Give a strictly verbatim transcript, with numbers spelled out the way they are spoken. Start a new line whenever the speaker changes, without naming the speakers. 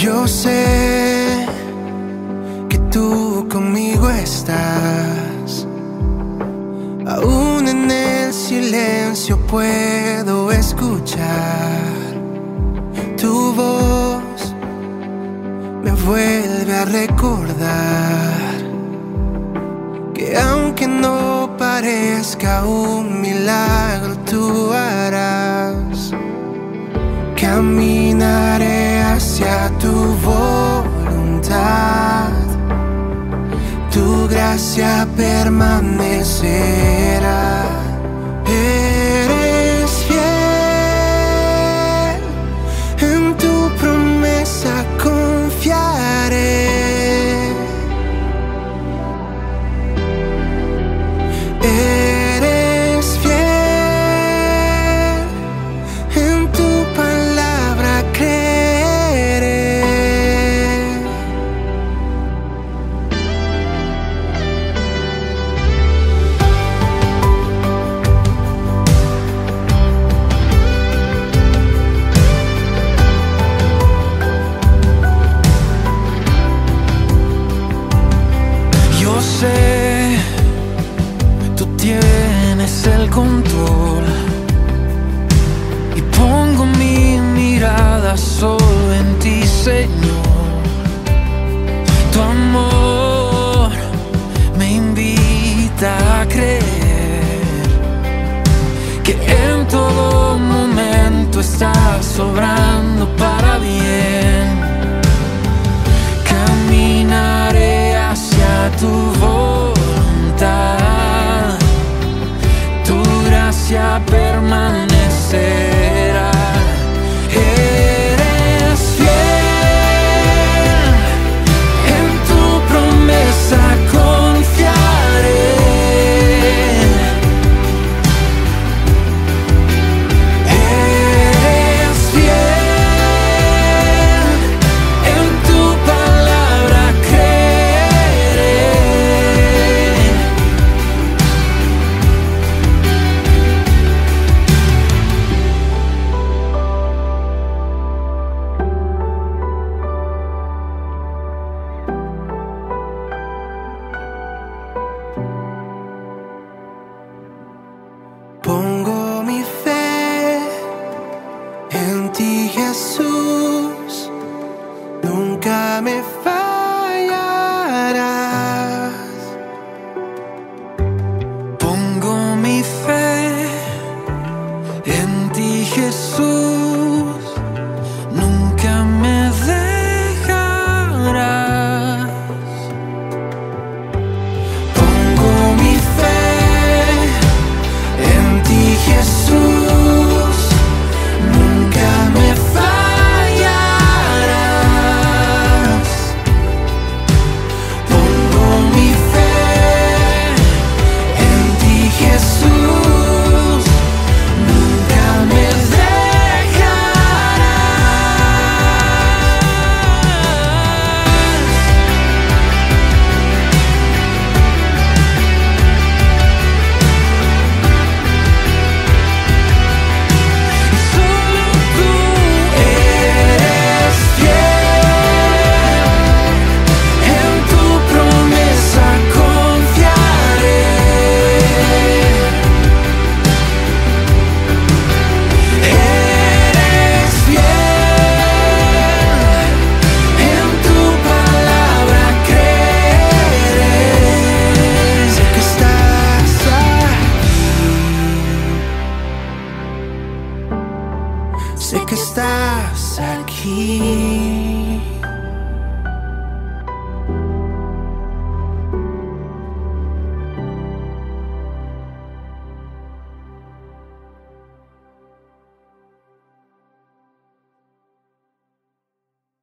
Yo sé que tú conmigo estás. Aún en el silencio puedo escuchar tu voz. Me vuelve a recordar que aunque no parezca un milagro, tú harás. Caminaré hacia tu voluntad, tu gracia permanecerá. Eres fiel, en tu promesa confiaré. Eres fiel, en tu palabra creeré. Yo sé, tú tienes el control y pongo mi mirada solo en ti, Señor. Tu amor me invita a creer que en todo momento estás sobrando para bien. Caminaré hacia tu voluntad, tu gracia permanecerá. Eres fiel, en tu promesa confiaré. Eres fiel, en tu palabra creeré. Pongo mi fe en ti, Jesús, nunca me fallarás. Pongo mi fe en ti, Jesús,